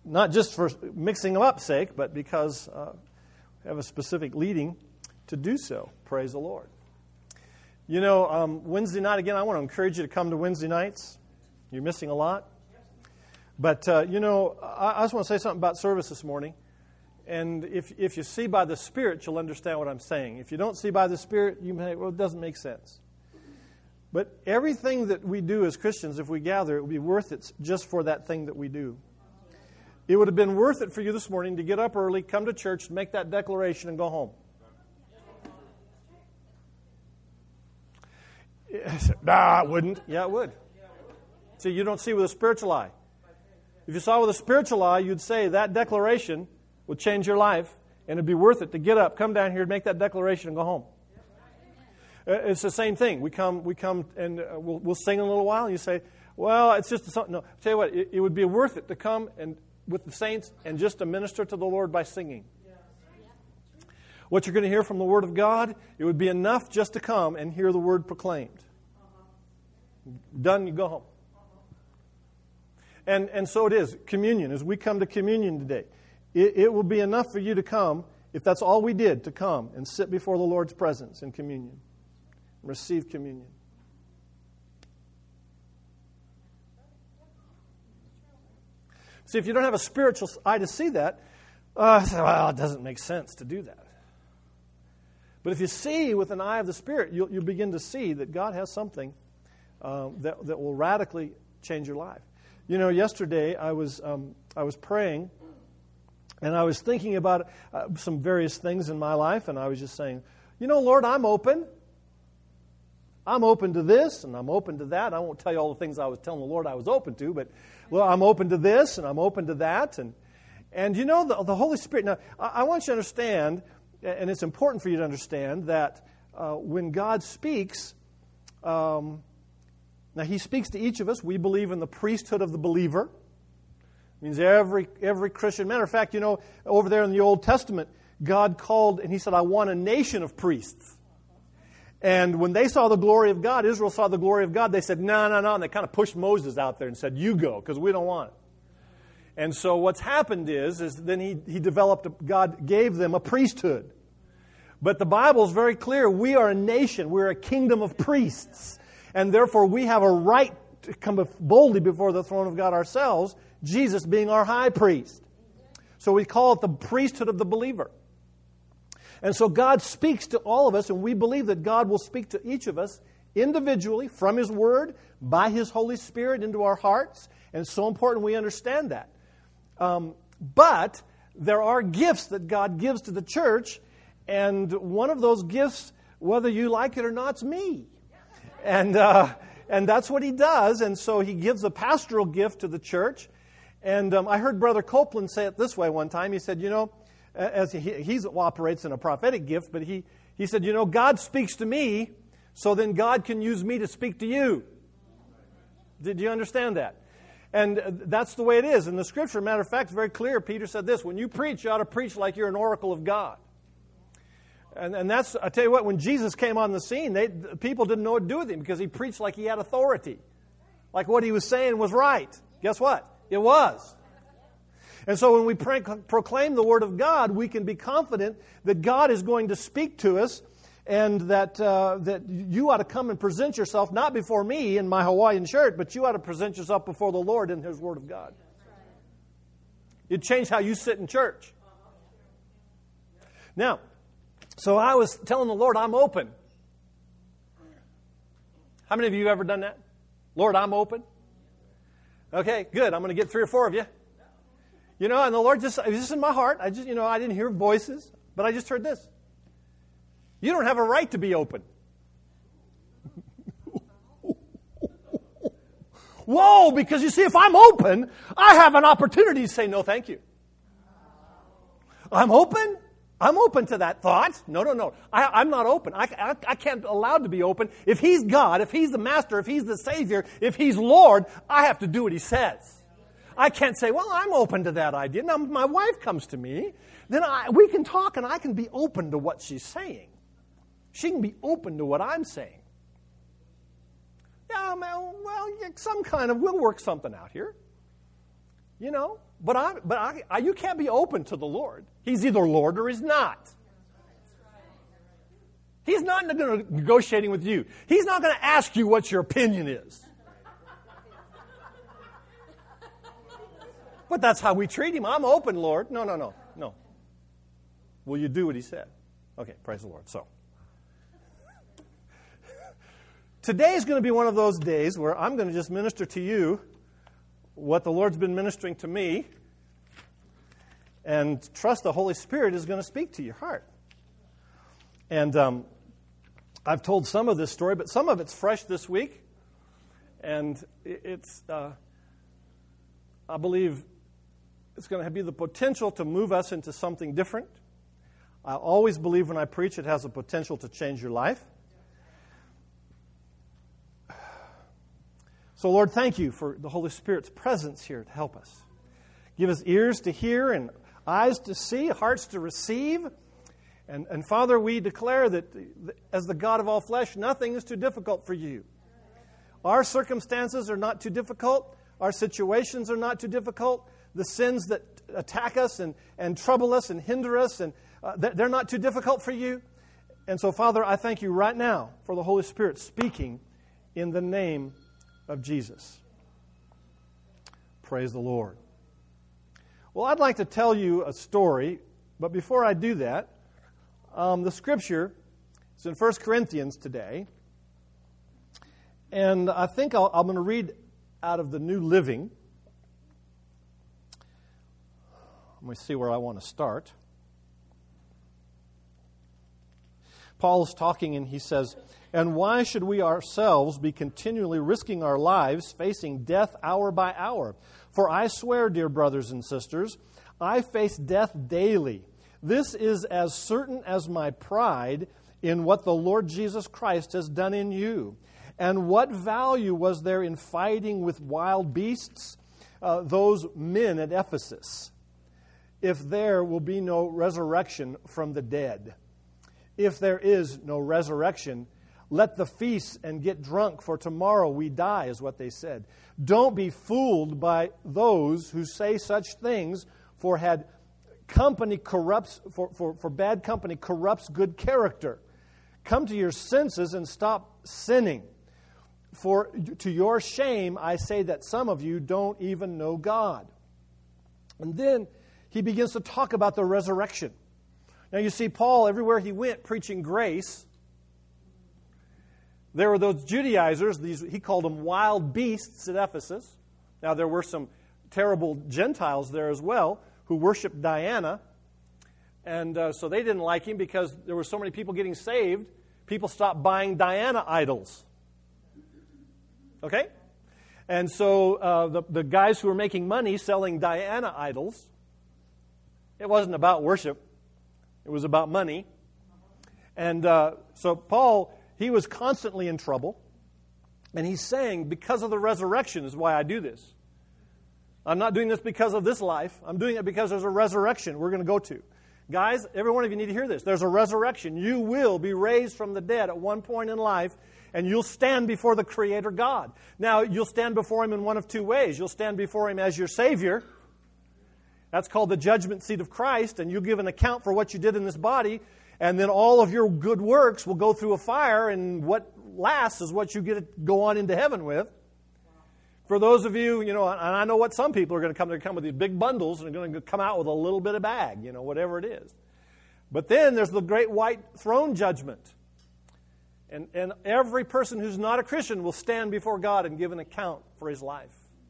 not just for mixing them up sake, but because we have a specific leading to do so. Praise the Lord. You know, Wednesday night, again, I want to encourage you to come to Wednesday nights. You're missing a lot. But, you know, I just want to say something about service this morning. And if you see by the Spirit, you'll understand what I'm saying. If you don't see by the Spirit, you may, well, it doesn't make sense. But everything that we do as Christians, if we gather, it will be worth it just for that thing that we do. It would have been worth it for you this morning to get up early, come to church, make that declaration, and go home. Nah, it wouldn't. Yeah, it would. See, you don't see with a spiritual eye. If you saw with a spiritual eye, you'd say that declaration will change your life, and it'd be worth it to get up, come down here, make that declaration, and go home. It's the same thing. We come, and we'll sing in a little while, and you say, well, it's just something. No, I'll tell you what, it would be worth it to come and with the saints and just to minister to the Lord by singing. What you're going to hear from the Word of God, it would be enough just to come and hear the Word proclaimed. Done, you go home. And so it is. Communion, as we come to communion today, it will be enough for you to come, if that's all we did, to come and sit before the Lord's presence in communion. Receive communion. See, if you don't have a spiritual eye to see that, well, it doesn't make sense to do that. But if you see with an eye of the Spirit, you'll begin to see that God has something that will radically change your life. You know, yesterday I was praying, and I was thinking about some various things in my life, and I was just saying, you know, Lord, I'm open. I'm open to this, and I'm open to that. I won't tell you all the things I was telling the Lord I was open to, but, well, I'm open to this, and I'm open to that. And you know, the Holy Spirit, now, I want you to understand, and it's important for you to understand, that when God speaks, now He speaks to each of us. We believe in the priesthood of the believer. It means every Christian. Matter of fact, you know, over there in the Old Testament, God called, and He said, I want a nation of priests. And when they saw the glory of God, Israel saw the glory of God, they said, no. And they kind of pushed Moses out there and said, you go, because we don't want it. And so what's happened is then he developed, God gave them a priesthood. But the Bible is very clear. We are a nation. We're a kingdom of priests. And therefore we have a right to come boldly before the throne of God ourselves, Jesus being our high priest. So we call it the priesthood of the believer. And so God speaks to all of us, and we believe that God will speak to each of us individually from His Word, by His Holy Spirit into our hearts. And it's so important we understand that. But there are gifts that God gives to the church, and one of those gifts, whether you like it or not, is me. And that's what He does. And so He gives a pastoral gift to the church. And I heard Brother Copeland say it this way one time. He said, you know, as he operates in a prophetic gift, but he said, you know, God speaks to me, so then God can use me to speak to you. Did you understand that? And that's the way it is. In the Scripture, matter of fact, it's very clear. Peter said this, when you preach, you ought to preach like you're an oracle of God. And that's, I tell you what, when Jesus came on the scene, people didn't know what to do with Him because He preached like He had authority. Like what He was saying was right. Guess what? It was. And so when we proclaim the Word of God, we can be confident that God is going to speak to us, and that you ought to come and present yourself, not before me in my Hawaiian shirt, but you ought to present yourself before the Lord in His Word of God. It'd change how you sit in church. Now, so I was telling the Lord, I'm open. How many of you have ever done that? Lord, I'm open. Okay, good. I'm going to get 3 or 4 of you. You know, and the Lord just in my heart, I didn't hear voices, but I just heard this. You don't have a right to be open. Whoa, because you see, if I'm open, I have an opportunity to say no thank you. I'm open? I'm open to that thought. No. I'm not open. I can't allow to be open. If He's God, if He's the Master, if He's the Savior, if He's Lord, I have to do what He says. I can't say, well, I'm open to that idea. Now, if my wife comes to me, then we can talk and I can be open to what she's saying. She can be open to what I'm saying. Yeah, well, we'll work something out here. You know, but you can't be open to the Lord. He's either Lord or He's not. He's not going to negotiating with you. He's not going to ask you what your opinion is. But that's how we treat Him. I'm open, Lord. No. Will you do what He said? Okay, praise the Lord. So, today is going to be one of those days where I'm going to just minister to you what the Lord's been ministering to me, and trust the Holy Spirit is going to speak to your heart. And I've told some of this story, but some of it's fresh this week, and it's I believe it's going to be the potential to move us into something different. I always believe when I preach it has the potential to change your life. So, Lord, thank you for the Holy Spirit's presence here to help us. Give us ears to hear and eyes to see, hearts to receive. And Father, we declare that as the God of all flesh, nothing is too difficult for you. Our circumstances are not too difficult. Our situations are not too difficult. The sins that attack us and trouble us and hinder us, and they're not too difficult for you. And so, Father, I thank you right now for the Holy Spirit speaking in the name of Jesus. Praise the Lord. Well, I'd like to tell you a story, but before I do that, the scripture is in 1 Corinthians today, and I think I'm going to read out of the New Living. Let me see where I want to start. Paul's talking and he says, "And why should we ourselves be continually risking our lives, facing death hour by hour? For I swear, dear brothers and sisters, I face death daily. This is as certain as my pride in what the Lord Jesus Christ has done in you. And what value was there in fighting with wild beasts, those men at Ephesus, if there will be no resurrection from the dead? If there is no resurrection, let the feast and get drunk, for tomorrow we die," is what they said. "Don't be fooled by those who say such things, for bad company corrupts good character. Come to your senses and stop sinning. For to your shame I say that some of you don't even know God." And then he begins to talk about the resurrection. Now you see, Paul, everywhere he went preaching grace, there were those Judaizers, he called them wild beasts at Ephesus. Now there were some terrible Gentiles there as well who worshiped Diana. And so they didn't like him because there were so many people getting saved. People stopped buying Diana idols. Okay? And so the guys who were making money selling Diana idols, it wasn't about worship. It was about money. And so Paul, he was constantly in trouble. And he's saying, because of the resurrection is why I do this. I'm not doing this because of this life. I'm doing it because there's a resurrection we're going to go to. Guys, every one of you need to hear this. There's a resurrection. You will be raised from the dead at one point in life, and you'll stand before the Creator God. Now, you'll stand before Him in one of two ways. You'll stand before Him as your Savior. That's called the judgment seat of Christ, and you'll give an account for what you did in this body, and then all of your good works will go through a fire, and what lasts is what you get to go on into heaven with. For those of you, and I know what some people are going to come. They're going to come with these big bundles, and they're going to come out with a little bit of bag, whatever it is. But then there's the great white throne judgment. And every person who's not a Christian will stand before God and give an account for his life.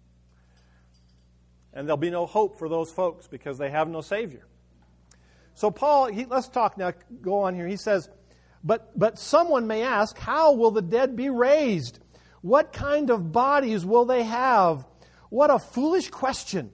And there'll be no hope for those folks because they have no Savior. So Paul, let's talk now, go on here. He says, but someone may ask, how will the dead be raised? What kind of bodies will they have? What a foolish question.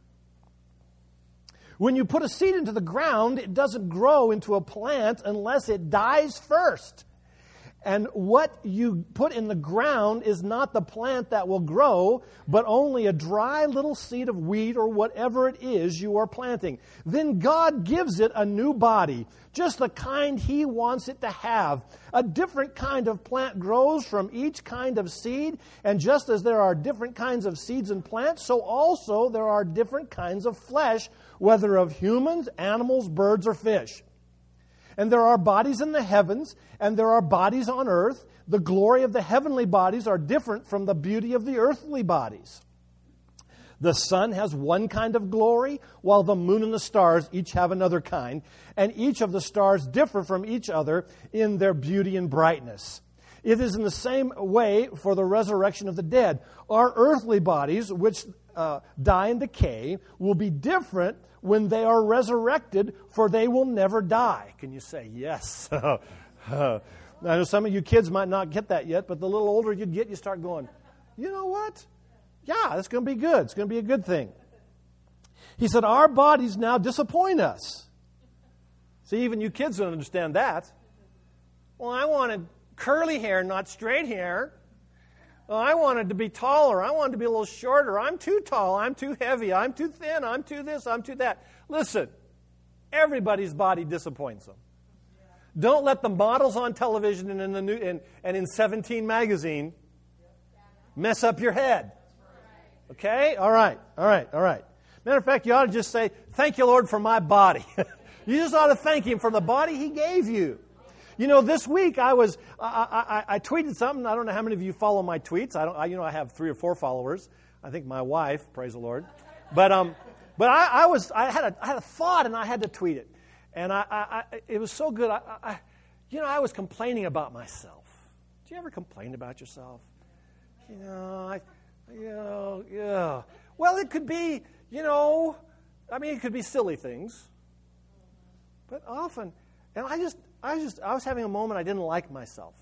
When you put a seed into the ground, it doesn't grow into a plant unless it dies first. And what you put in the ground is not the plant that will grow, but only a dry little seed of wheat or whatever it is you are planting. Then God gives it a new body, just the kind He wants it to have. A different kind of plant grows from each kind of seed, and just as there are different kinds of seeds and plants, so also there are different kinds of flesh, whether of humans, animals, birds, or fish. And there are bodies in the heavens, and there are bodies on earth. The glory of the heavenly bodies are different from the beauty of the earthly bodies. The sun has one kind of glory, while the moon and the stars each have another kind, and each of the stars differ from each other in their beauty and brightness. It is in the same way for the resurrection of the dead. Our earthly bodies, which die and decay, will be different when they are resurrected, for they will never die. Can you say yes? I know some of you kids might not get that yet, but the little older you get, you start going, you know what? Yeah, it's going to be good. It's going to be a good thing. He said, our bodies now disappoint us. See, even you kids don't understand that. Well, I wanted curly hair, not straight hair. Well, I wanted to be taller. I wanted to be a little shorter. I'm too tall. I'm too heavy. I'm too thin. I'm too this. I'm too that. Listen, everybody's body disappoints them. Don't let the models on television and in the new and in 17 magazine mess up your head. Okay? All right. Matter of fact, you ought to just say, thank you, Lord, for my body. You just ought to thank Him for the body He gave you. You know, this week I tweeted something. I don't know how many of you follow my tweets. I have 3 or 4 followers. I think my wife, praise the Lord. But I had a thought and I had to tweet it, and it was so good. I was complaining about myself. Do you ever complain about yourself? Well, it could be, it could be silly things, but often, and I was having a moment I didn't like myself.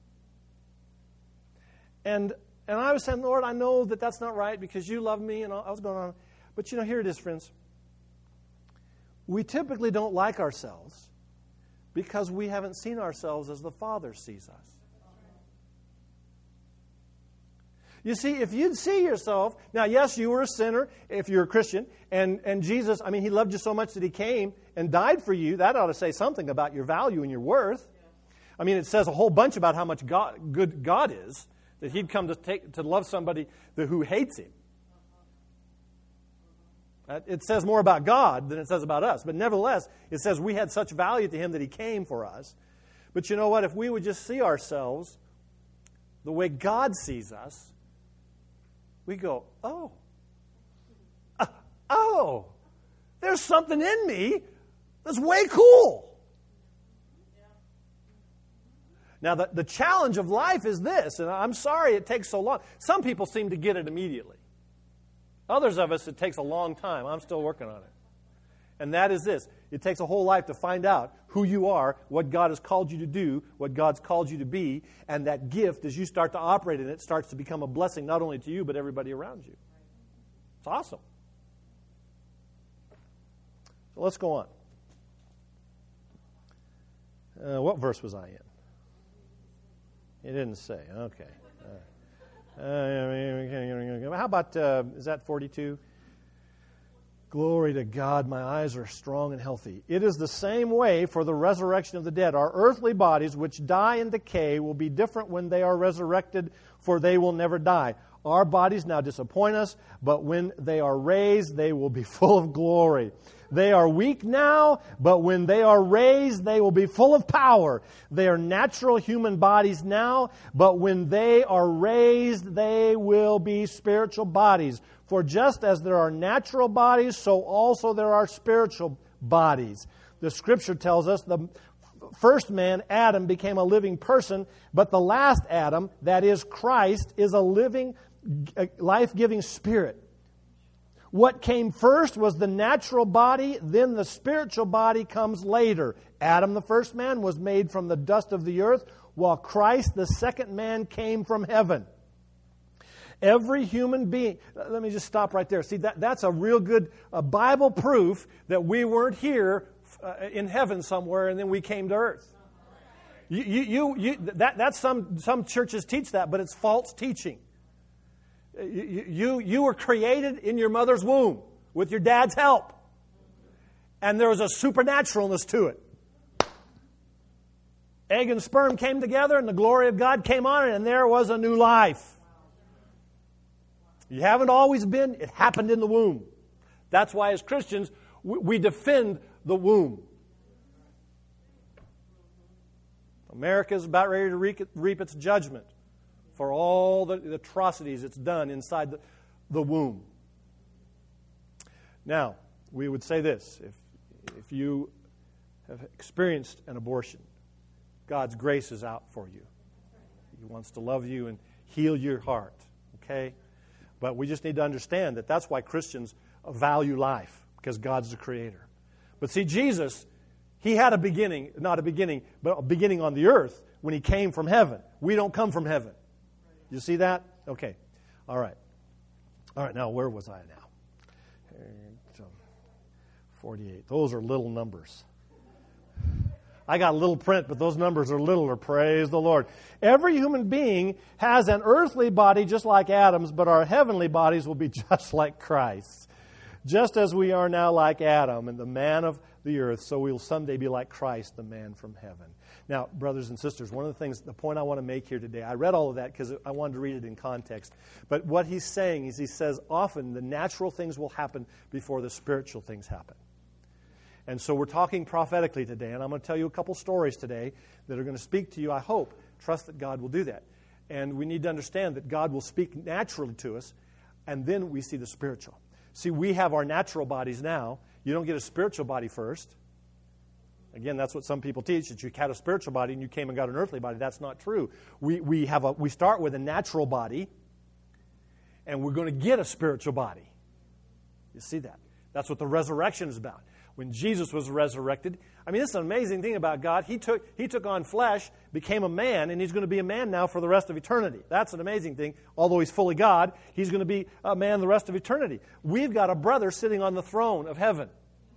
And I was saying, Lord, I know that that's not right because you love me, and I was going on. But here it is, friends. We typically don't like ourselves because we haven't seen ourselves as the Father sees us. You see, if you'd see yourself, now yes, you were a sinner if you're a Christian, and Jesus, He loved you so much that He came and died for you. That ought to say something about your value and your worth. It says a whole bunch about how much good God is, that He'd come to love somebody who hates Him. It says more about God than it says about us, but nevertheless, it says we had such value to Him that He came for us. But you know what? If we would just see ourselves the way God sees us, we go, there's something in me that's way cool. Now, the challenge of life is this, and I'm sorry it takes so long. Some people seem to get it immediately. Others of us, it takes a long time. I'm still working on it. And that is this. It takes a whole life to find out who you are, what God has called you to do, what God's called you to be, and that gift, as you start to operate in it, starts to become a blessing not only to you, but everybody around you. It's awesome. So let's go on. What verse was I in? It didn't say. Okay. How about, is that 42? Glory to God, my eyes are strong and healthy. It is the same way for the resurrection of the dead. Our earthly bodies, which die and decay, will be different when they are resurrected, for they will never die. Our bodies now disappoint us, but when they are raised, they will be full of glory. They are weak now, but when they are raised, they will be full of power. They are natural human bodies now, but when they are raised, they will be spiritual bodies. For just as there are natural bodies, so also there are spiritual bodies. The Scripture tells us the first man, Adam, became a living person, but the last Adam, that is Christ, is a living, life-giving spirit. What came first was the natural body, then the spiritual body comes later. Adam, the first man, was made from the dust of the earth, while Christ, the second man, came from heaven. Every human being, let me just stop right there. See, that's a real good Bible proof that we weren't here in heaven somewhere and then we came to earth. That's some churches teach that, but it's false teaching. You were created in your mother's womb with your dad's help. And there was a supernaturalness to it. Egg and sperm came together and the glory of God came on it, and there was a new life. You haven't always been, it happened in the womb. That's why as Christians, we defend the womb. America is about ready to reap its judgment for all the atrocities it's done inside the womb. Now, we would say this, if you have experienced an abortion, God's grace is out for you. He wants to love you and heal your heart, okay? But we just need to understand that that's why Christians value life, because God's the creator. But see, Jesus, he had a beginning, not a beginning, but a beginning on the earth when he came from heaven. We don't come from heaven. You see that? Okay. All right. All right, now where was I now? 48. Those are little numbers. I got little print, but those numbers are littler. Praise the Lord. Every human being has an earthly body just like Adam's, but our heavenly bodies will be just like Christ's. Just as we are now like Adam and the man of the earth, so we will someday be like Christ, the man from heaven. Now, brothers and sisters, one of the things, the point I want to make here today, I read all of that because I wanted to read it in context. But what he's saying is he says often the natural things will happen before the spiritual things happen. And so we're talking prophetically today, and I'm going to tell you a couple stories today that are going to speak to you, I hope. Trust that God will do that. And we need to understand that God will speak naturally to us, and then we see the spiritual. See, we have our natural bodies now. You don't get a spiritual body first. Again, that's what some people teach, that you had a spiritual body and you came and got an earthly body. That's not true. We start with a natural body, and we're going to get a spiritual body. You see that? That's what the resurrection is about. When Jesus was resurrected, I mean, this is an amazing thing about God. He took on flesh, became a man, and he's going to be a man now for the rest of eternity. That's an amazing thing. Although he's fully God, he's going to be a man the rest of eternity. We've got a brother sitting on the throne of heaven.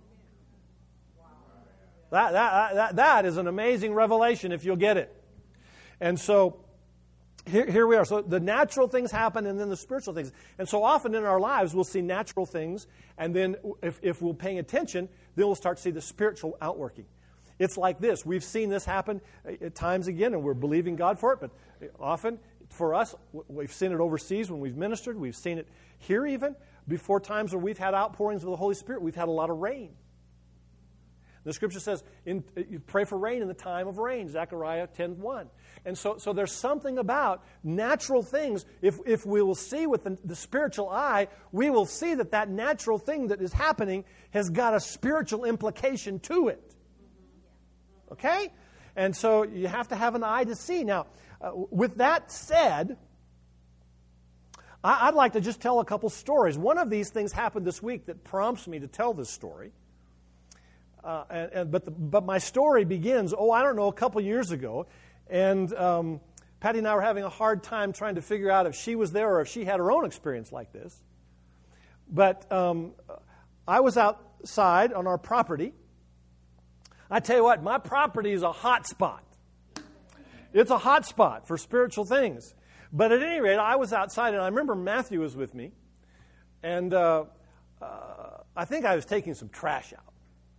That is an amazing revelation if you'll get it. And so here we are. So the natural things happen and then the spiritual things. And so often in our lives we'll see natural things, and then if we're paying attention, then we'll start to see the spiritual outworking. It's like this. We've seen this happen at times again, and we're believing God for it. But often for us, we've seen it overseas when we've ministered. We've seen it here even. Before times where we've had outpourings of the Holy Spirit, we've had a lot of rain. The Scripture says, you pray for rain in the time of rain, Zechariah 10:1. And so there's something about natural things. If we will see with the spiritual eye, we will see that natural thing that is happening has got a spiritual implication to it. Okay? And so you have to have an eye to see. Now, with that said, I'd like to just tell a couple stories. One of these things happened this week that prompts me to tell this story. But my story begins, a couple years ago. And Patty and I were having a hard time trying to figure out if she was there or if she had her own experience like this. But I was outside on our property. I tell you what, my property is a hot spot. It's a hot spot for spiritual things. But at any rate, I was outside, and I remember Matthew was with me. And I think I was taking some trash out.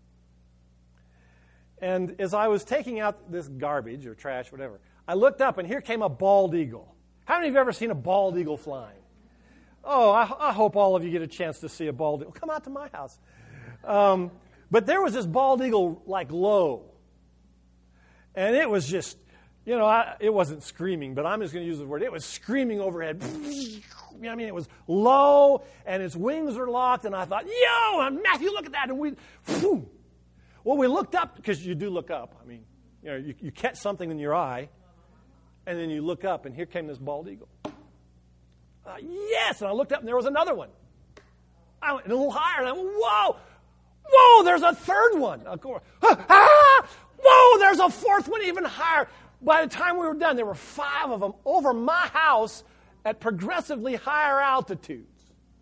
And as I was taking out this garbage or trash, whatever, I looked up, and here came a bald eagle. How many of you have ever seen a bald eagle flying? Oh, I hope all of you get a chance to see a bald eagle. Come out to my house. But there was this bald eagle, like, low. And it was just, it wasn't screaming, but I'm just going to use the word. It was screaming overhead. It was low, and its wings were locked, and I thought, Matthew, look at that. And well, we looked up, because you do look up. I mean, you catch something in your eye, and then you look up, and here came this bald eagle. Yes! And I looked up, and there was another one. I went a little higher, and I went, whoa, there's a third one. Whoa, there's a fourth one even higher. By the time we were done, there were 5 of them over my house at progressively higher altitudes.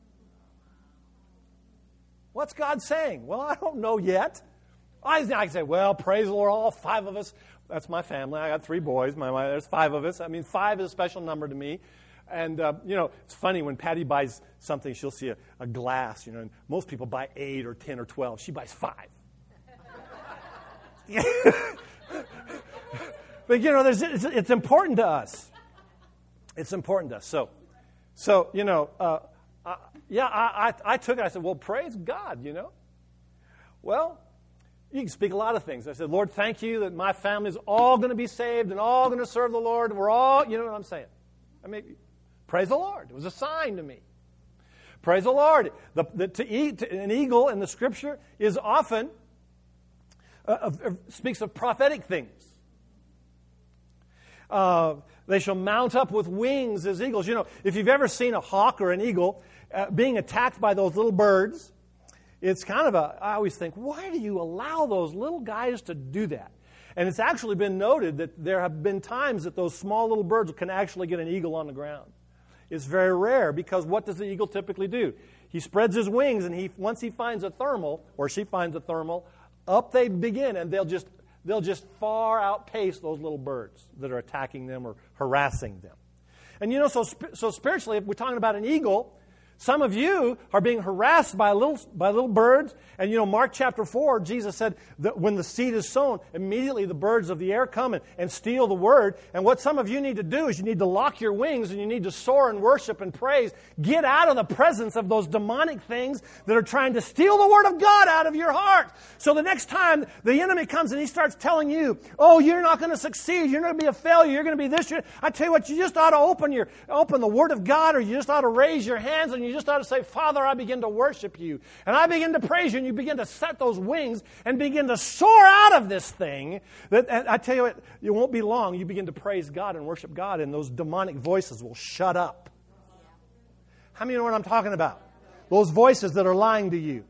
What's God saying? Well, I don't know yet. I say, well, praise the Lord, all 5 of us That's my family. I got 3 boys. There's 5 of us. I mean, 5 is a special number to me. And, it's funny when Patty buys something, she'll see a glass, and most people buy 8 or 10 or 12. She buys 5. But, it's important to us. It's important to us. So I took it. I said, well, praise God, Well, you can speak a lot of things. I said, Lord, thank you that my family is all going to be saved and all going to serve the Lord. And we're all, you know what I'm saying? I mean, praise the Lord. It was a sign to me. Praise the Lord. To eat an eagle in the Scripture is often, speaks of prophetic things. They shall mount up with wings as eagles. If you've ever seen a hawk or an eagle being attacked by those little birds, it's kind of I always think, why do you allow those little guys to do that? And it's actually been noted that there have been times that those small little birds can actually get an eagle on the ground. It's very rare because what does the eagle typically do? He spreads his wings, and once he finds a thermal, or she finds a thermal, up they begin, and they'll just far outpace those little birds that are attacking them or harassing them. And so spiritually, if we're talking about an eagle, some of you are being harassed by little birds. And Mark chapter 4, Jesus said that when the seed is sown, immediately the birds of the air come and steal the word. And what some of you need to do is you need to lock your wings and you need to soar and worship and praise. Get out of the presence of those demonic things that are trying to steal the word of God out of your heart. So the next time the enemy comes and he starts telling you, oh, you're not going to succeed, you're going to be a failure, you're going to be this, I tell you what, you just ought to open the word of God, or you just ought to raise your hands and you just ought to say, Father, I begin to worship you. And I begin to praise you. And you begin to set those wings and begin to soar out of this thing. And I tell you what, it won't be long. You begin to praise God and worship God, and those demonic voices will shut up. How many know what I'm talking about? Those voices that are lying to you.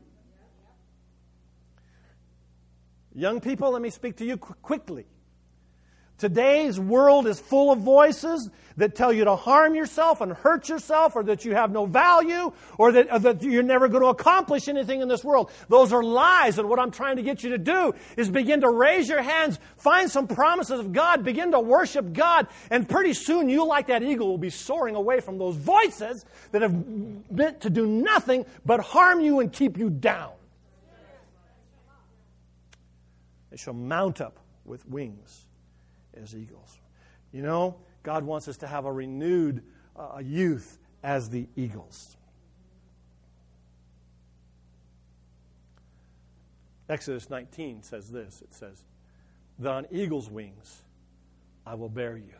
Young people, let me speak to you quickly. Today's world is full of voices that tell you to harm yourself and hurt yourself, or that you have no value, or that you're never going to accomplish anything in this world. Those are lies, and what I'm trying to get you to do is begin to raise your hands, find some promises of God, begin to worship God, and pretty soon you, like that eagle, will be soaring away from those voices that have meant to do nothing but harm you and keep you down. They shall mount up with wings as eagles. God wants us to have a renewed youth as the eagles. Exodus 19 says this. It says, that on eagle's wings I will bear you.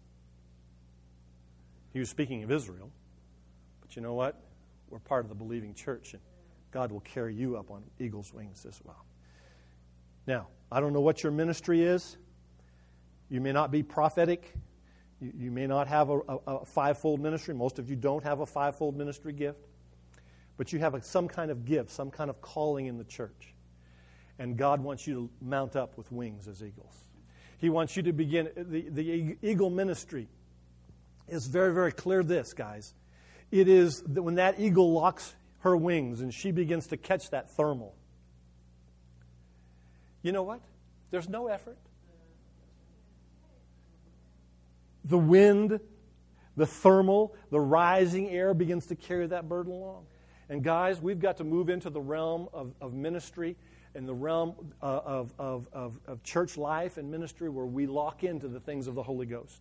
He was speaking of Israel. But you know what? We're part of the believing church, and God will carry you up on eagle's wings as well. Now, I don't know what your ministry is. You may not be prophetic. You may not have a fivefold ministry. Most of you don't have a fivefold ministry gift. But you have some kind of gift, some kind of calling in the church. And God wants you to mount up with wings as eagles. He wants you to begin. The eagle ministry is very, very clear this, guys. It is that when that eagle locks her wings and she begins to catch that thermal, you know what? There's no effort. The wind, the thermal, the rising air begins to carry that bird along. And guys, we've got to move into the realm of ministry and the realm of church life and ministry where we lock into the things of the Holy Ghost.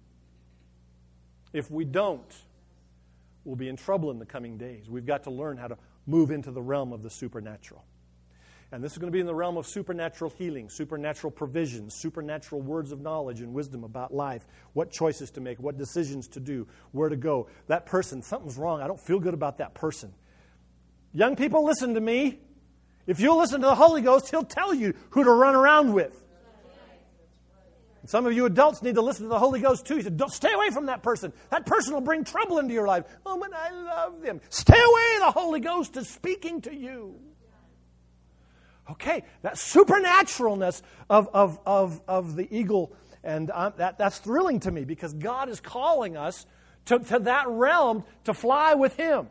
If we don't, we'll be in trouble in the coming days. We've got to learn how to move into the realm of the supernatural. And this is going to be in the realm of supernatural healing, supernatural provisions, supernatural words of knowledge and wisdom about life, what choices to make, what decisions to do, where to go. That person, something's wrong. I don't feel good about that person. Young people, listen to me. If you'll listen to the Holy Ghost, He'll tell you who to run around with. And some of you adults need to listen to the Holy Ghost too. He said, don't stay away from that person. That person will bring trouble into your life. Oh, but I love them. Stay away. The Holy Ghost is speaking to you. Okay, that supernaturalness of the eagle, and that's thrilling to me because God is calling us to that realm to fly with Him.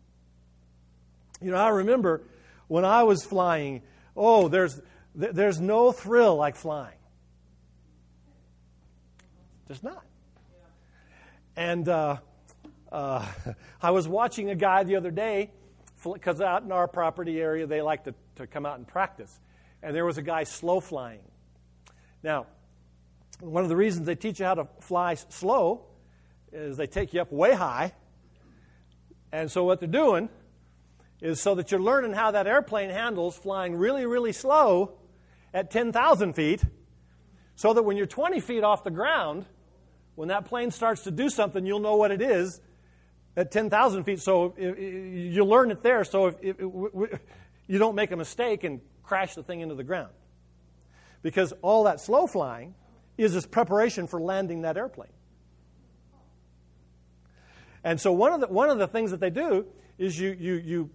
I remember when I was flying, there's no thrill like flying. There's not. And I was watching a guy the other day, because out in our property area, they like to come out and practice. And there was a guy slow flying. Now, one of the reasons they teach you how to fly slow is they take you up way high. And so what they're doing is so that you're learning how that airplane handles flying really, really slow at 10,000 feet, so that when you're 20 feet off the ground, when that plane starts to do something, you'll know what it is at 10,000 feet. So you learn it there, so if you don't make a mistake and crash the thing into the ground. Because all that slow flying is this preparation for landing that airplane. And so one of the things that they do is you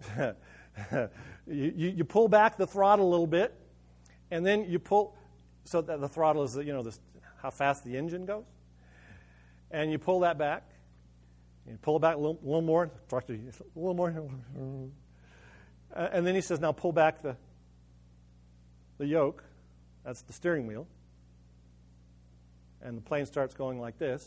pull back the throttle a little bit, and then you pull, so that the throttle is how fast the engine goes, and you pull that back, and you pull it back a little more, a little more, and then he says, now pull back the yoke, that's the steering wheel, and the plane starts going like this.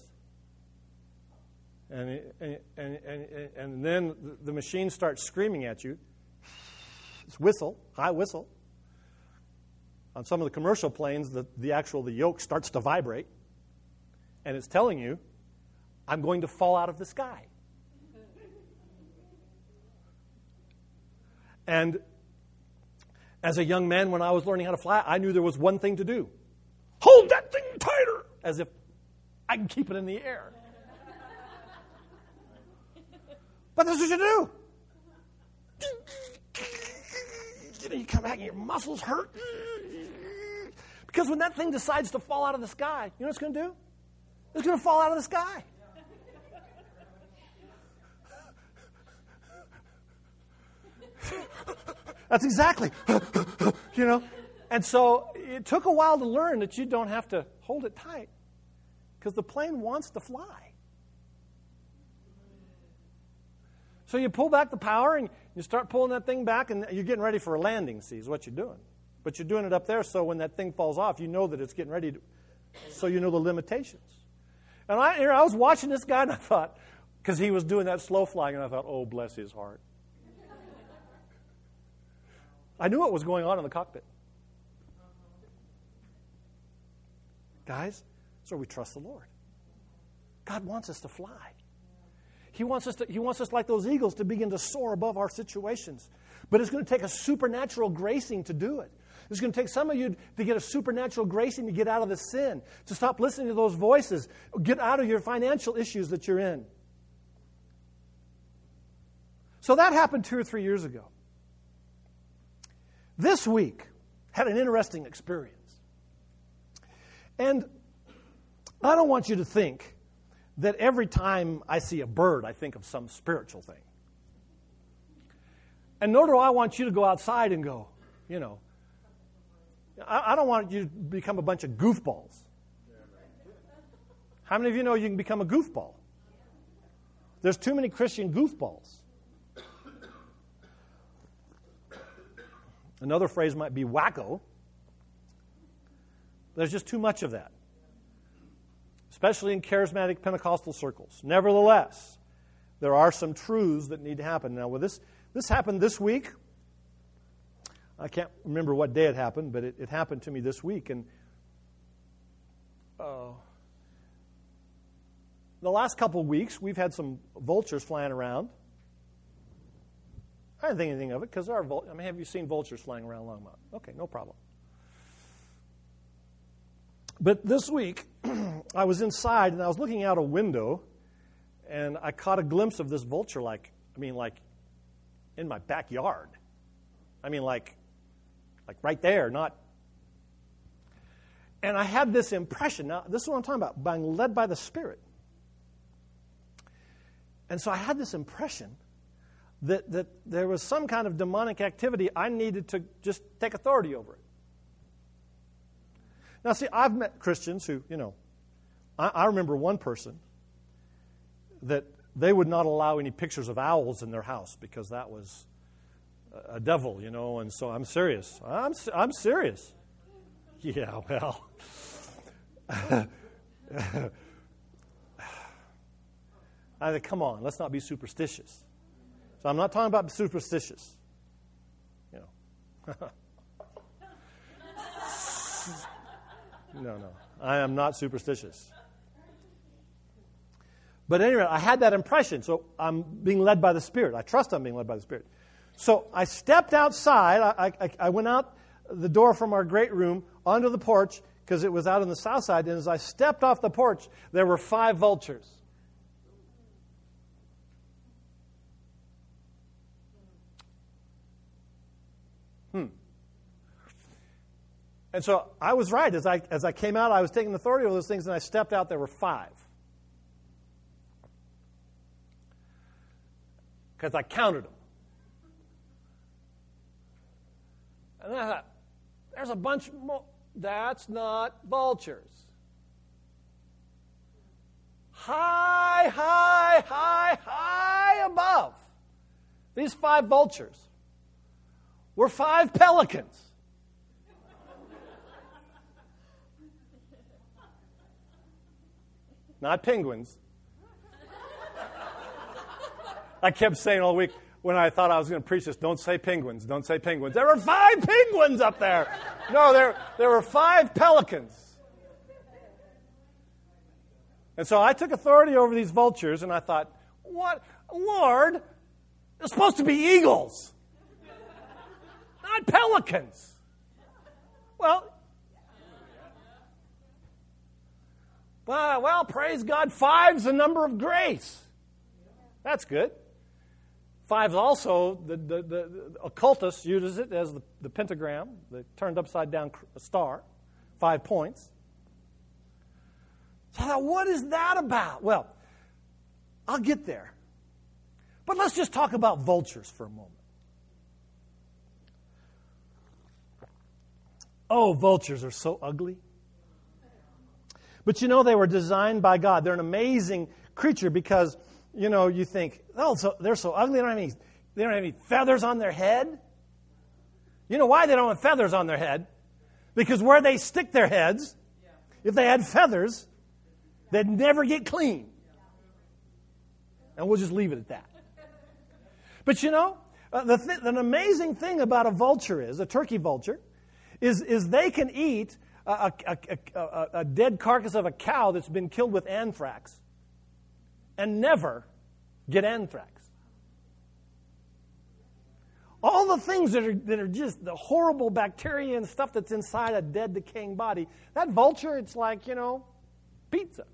And then the machine starts screaming at you. It's whistle, high whistle. On some of the commercial planes, the yoke starts to vibrate, and it's telling you, I'm going to fall out of the sky. And as a young man, when I was learning how to fly, I knew there was one thing to do. Hold that thing tighter, as if I can keep it in the air. But that's what you do. You come back and your muscles hurt. Because when that thing decides to fall out of the sky, you know what it's going to do? It's going to fall out of the sky. That's exactly, And so it took a while to learn that you don't have to hold it tight, because the plane wants to fly. So you pull back the power and you start pulling that thing back, and you're getting ready for a landing, see, is what you're doing. But you're doing it up there so when that thing falls off, you know that it's getting ready to, so you know the limitations. And I was watching this guy, and I thought, because he was doing that slow flying, and I thought, oh, bless his heart. I knew what was going on in the cockpit. Guys, so we trust the Lord. God wants us to fly. He wants us like those eagles to begin to soar above our situations. But it's going to take a supernatural gracing to do it. It's going to take some of you to get a supernatural gracing to get out of the sin, to stop listening to those voices, get out of your financial issues that you're in. So that happened 2 or 3 years ago. This week, had an interesting experience. And I don't want you to think that every time I see a bird, I think of some spiritual thing. And nor do I want you to go outside and go, I don't want you to become a bunch of goofballs. How many of you know you can become a goofball? There's too many Christian goofballs. Another phrase might be wacko. There's just too much of that, especially in charismatic Pentecostal circles. Nevertheless, there are some truths that need to happen. Now, this happened this week. I can't remember what day it happened, but it happened to me this week. And the last couple of weeks, we've had some vultures flying around. I didn't think anything of it because there are have you seen vultures flying around Longmont? Okay, no problem. But this week, I was inside and I was looking out a window, and I caught a glimpse of this vulture, like in my backyard. Like right there, not. And I had this impression. Now, this is what I'm talking about, being led by the Spirit. And so I had this impression that there was some kind of demonic activity. I needed to just take authority over it. Now, see, I've met Christians who, I remember one person that they would not allow any pictures of owls in their house because that was a devil, and so I'm serious. I'm serious. Yeah, well. I said, come on, let's not be superstitious. So I'm not talking about superstitious. You know. No. I am not superstitious. But anyway, I had that impression. So I'm being led by the Spirit. I trust I'm being led by the Spirit. So I stepped outside. I went out the door from our great room onto the porch because it was out on the south side. And as I stepped off the porch, there were 5 vultures. And so I was right. As I came out, I was taking authority over those things, and I stepped out, there were 5. Because I counted them. And then I thought, there's a bunch more. That's not vultures. High above these 5 vultures were 5 pelicans. Not penguins. I kept saying all week when I thought I was going to preach this, don't say penguins, don't say penguins. There were 5 penguins up there. No, there were 5 pelicans. And so I took authority over these vultures, and I thought, what? Lord, they're supposed to be eagles, not pelicans. Well, praise God, 5's the number of grace. That's good. 5's also, the occultist uses it as the pentagram, the turned upside down star, 5 points. So I thought, what is that about? Well, I'll get there. But let's just talk about vultures for a moment. Oh, vultures are so ugly. But you know, they were designed by God. They're an amazing creature because, you know, you think, oh, so they're so ugly. They don't have any feathers on their head. You know why they don't have feathers on their head? Because where they stick their heads, if they had feathers, they'd never get clean. And we'll just leave it at that. But you know, an amazing thing about a vulture is, a turkey vulture, is they can eat a dead carcass of a cow that's been killed with anthrax and never get anthrax. All the things that are just the horrible bacteria and stuff that's inside a dead, decaying body, that vulture, it's like, you know, pizza.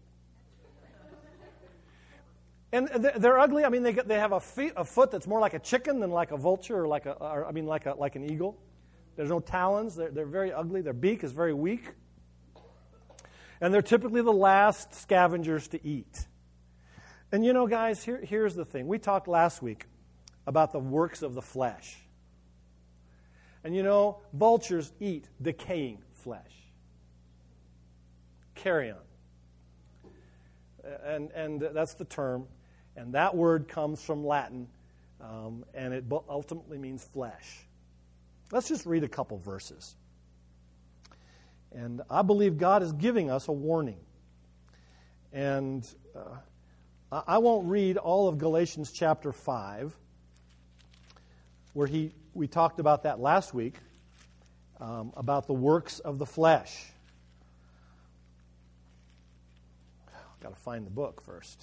And they're ugly. I mean, they have a foot that's more like a chicken than like a vulture, or like an eagle. There's no talons. They're very ugly. Their beak is very weak. And they're typically the last scavengers to eat. And you know, guys, here's the thing. We talked last week about the works of the flesh. And you know, vultures eat decaying flesh. Carrion. And that's the term. And that word comes from Latin, and it ultimately means flesh. Let's just read a couple verses. And I believe God is giving us a warning. And I won't read all of Galatians chapter 5, where we talked about that last week, about the works of the flesh. I've got to find the book first.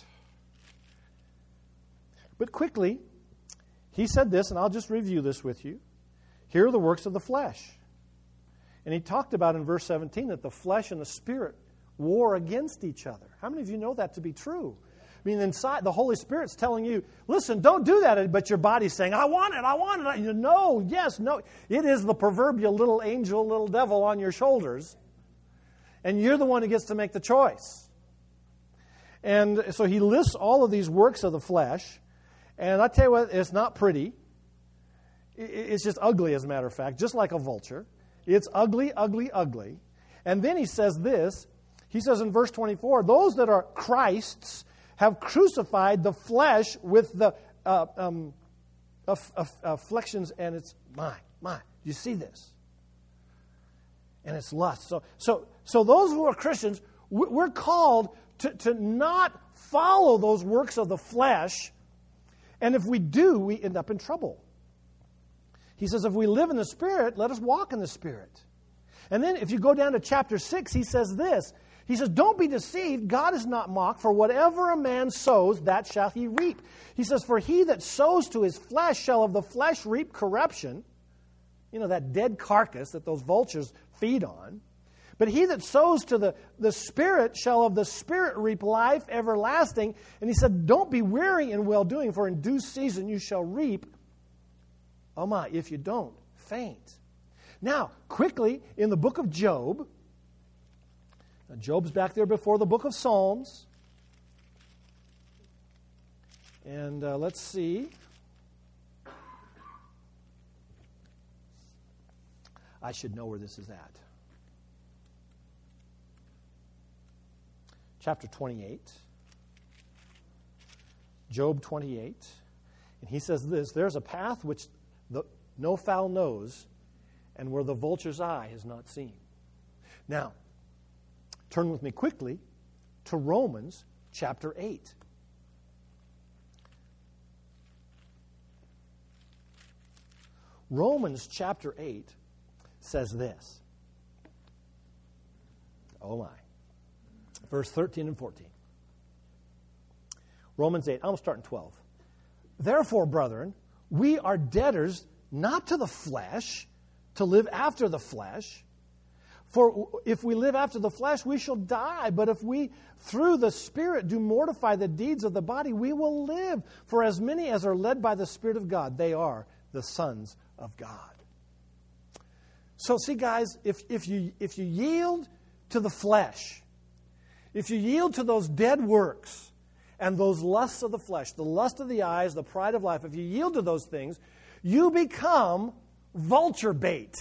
But quickly, he said this, and I'll just review this with you. Here are the works of the flesh. And he talked about in verse 17 that the flesh and the spirit war against each other. How many of you know that to be true? I mean, inside, the Holy Spirit's telling you, listen, don't do that, but your body's saying, I want it. You know, yes, no. It is the proverbial little angel, little devil on your shoulders. And you're the one who gets to make the choice. And so he lists all of these works of the flesh. And I tell you what, it's not pretty. It's just ugly, as a matter of fact, just like a vulture. It's ugly, ugly, ugly. And then he says this. He says in verse 24, those that are Christ's have crucified the flesh with the afflictions, and it's my. You see this? And it's lust. So those who are Christians, we're called to not follow those works of the flesh. And if we do, we end up in trouble. He says, if we live in the Spirit, let us walk in the Spirit. And then if you go down to chapter 6, he says this. He says, don't be deceived. God is not mocked, for whatever a man sows, that shall he reap. He says, for he that sows to his flesh shall of the flesh reap corruption. You know, that dead carcass that those vultures feed on. But he that sows to the Spirit shall of the Spirit reap life everlasting. And he said, don't be weary in well-doing, for in due season you shall reap. Oh my, if you don't, faint. Now, quickly, in the book of Job, now Job's back there before the book of Psalms. And let's see. I should know where this is at. Chapter 28. Job 28. And he says this, there's a path which no fowl knows, and where the vulture's eye has not seen. Now, turn with me quickly to Romans chapter 8. Romans chapter 8 says this. Oh my. Verse 13 and 14. Romans 8, I'm going to start in 12. Therefore, brethren, we are debtors not to the flesh, to live after the flesh. For if we live after the flesh, we shall die. But if we, through the Spirit, do mortify the deeds of the body, we will live. For as many as are led by the Spirit of God, they are the sons of God. So see, guys, if you yield to the flesh, if you yield to those dead works and those lusts of the flesh, the lust of the eyes, the pride of life, if you yield to those things, you become vulture bait.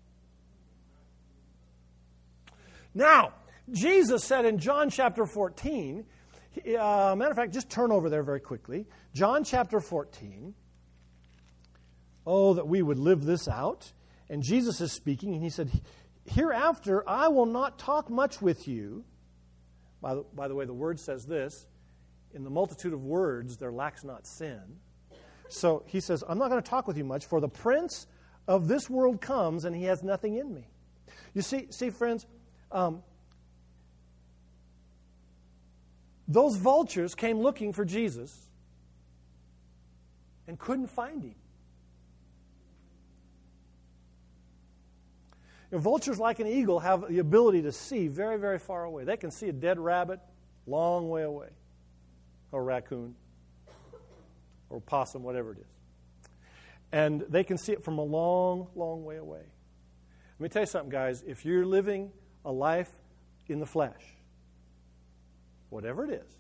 Now, Jesus said in John chapter 14, matter of fact, just turn over there very quickly. John chapter 14. Oh, that we would live this out. And Jesus is speaking, and he said, hereafter I will not talk much with you. By the way, the word says this, in the multitude of words there lacks not sin. So he says, I'm not going to talk with you much, for the prince of this world comes, and he has nothing in me. You see friends, those vultures came looking for Jesus and couldn't find him. You know, vultures, like an eagle, have the ability to see very, very far away. They can see a dead rabbit long way away, or a raccoon, or a possum, whatever it is. And they can see it from a long, long way away. Let me tell you something, guys. If you're living a life in the flesh, whatever it is,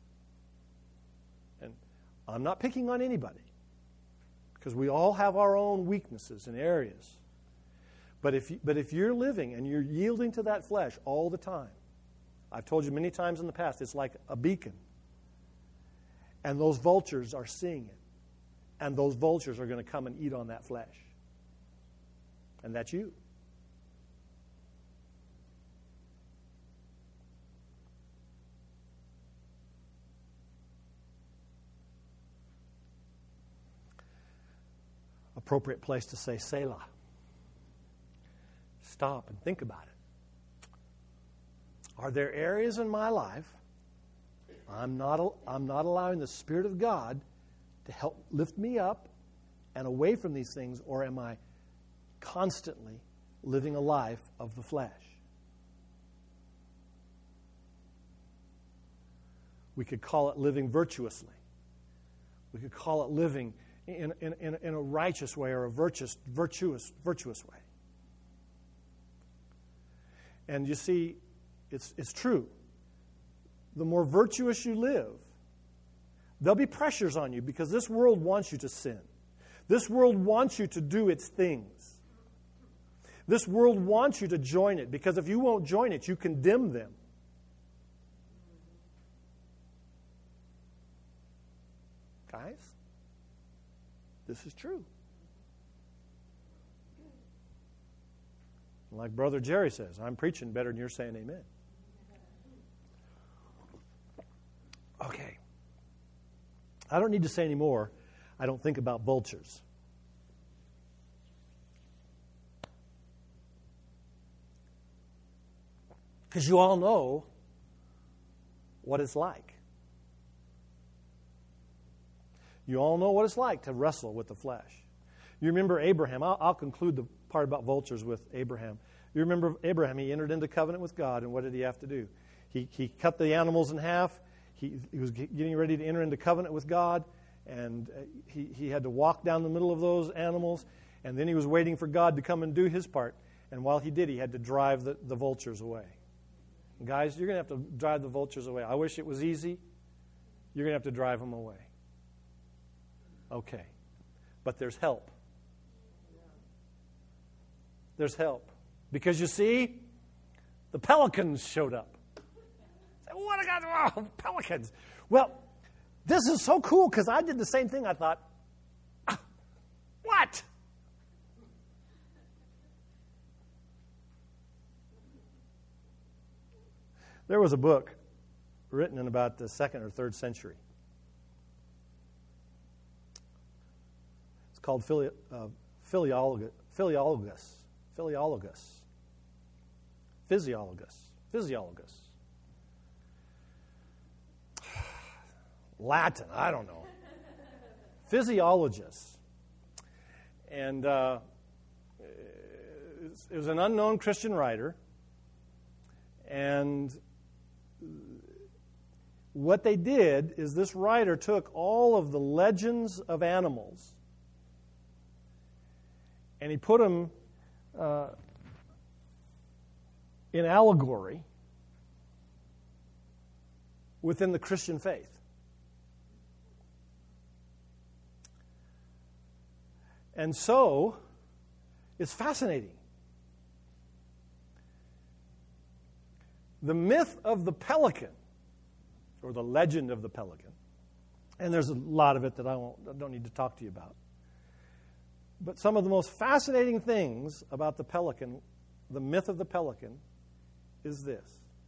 and I'm not picking on anybody, because we all have our own weaknesses and areas. But if you're living and you're yielding to that flesh all the time, I've told you many times in the past, it's like a beacon. And those vultures are seeing it. And those vultures are going to come and eat on that flesh. And that's you. Appropriate place to say Selah. Stop and think about it. Are there areas in my life I'm not allowing the Spirit of God to help lift me up and away from these things, or am I constantly living a life of the flesh? We could call it living virtuously. We could call it living in a righteous way, or a virtuous way. And you see, it's true. The more virtuous you live, there'll be pressures on you, because this world wants you to sin. This world wants you to do its things. This world wants you to join it, because if you won't join it, you condemn them. Guys, this is true. Like Brother Jerry says, I'm preaching better than you're saying amen. I don't need to say any more. I don't think about vultures. Because you all know what it's like. You all know what it's like to wrestle with the flesh. You remember Abraham. I'll conclude the part about vultures with Abraham. You remember Abraham. He entered into covenant with God, and what did he have to do? He cut the animals in half. He was getting ready to enter into covenant with God, and he had to walk down the middle of those animals, and then he was waiting for God to come and do his part. And while he did, he had to drive the vultures away. And guys, you're going to have to drive the vultures away. I wish it was easy. You're going to have to drive them away. Okay. But there's help. There's help. Because you see, the pelicans showed up. What a God, oh, pelicans. Well, this is so cool because I did the same thing. I thought, what? There was a book written in about the 2nd or 3rd century. It's called Physiologus. Latin, I don't know. Physiologus. And it was an unknown Christian writer. And what they did is this writer took all of the legends of animals and he put them in allegory within the Christian faith. And so, it's fascinating. The myth of the pelican, or the legend of the pelican, and there's a lot of it that I don't need to talk to you about. But some of the most fascinating things about the pelican, the myth of the pelican, is this.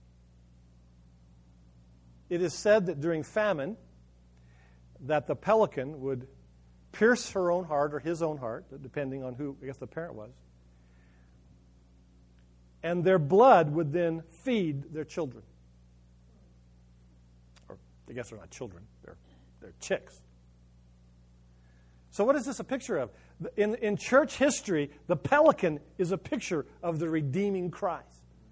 It is said that during famine, that the pelican would pierce her own heart or his own heart, depending on who, I guess the parent was, and their blood would then feed their children. Or I guess they're not children, they're chicks. So what is this a picture of? In church history, the pelican is a picture of the redeeming Christ.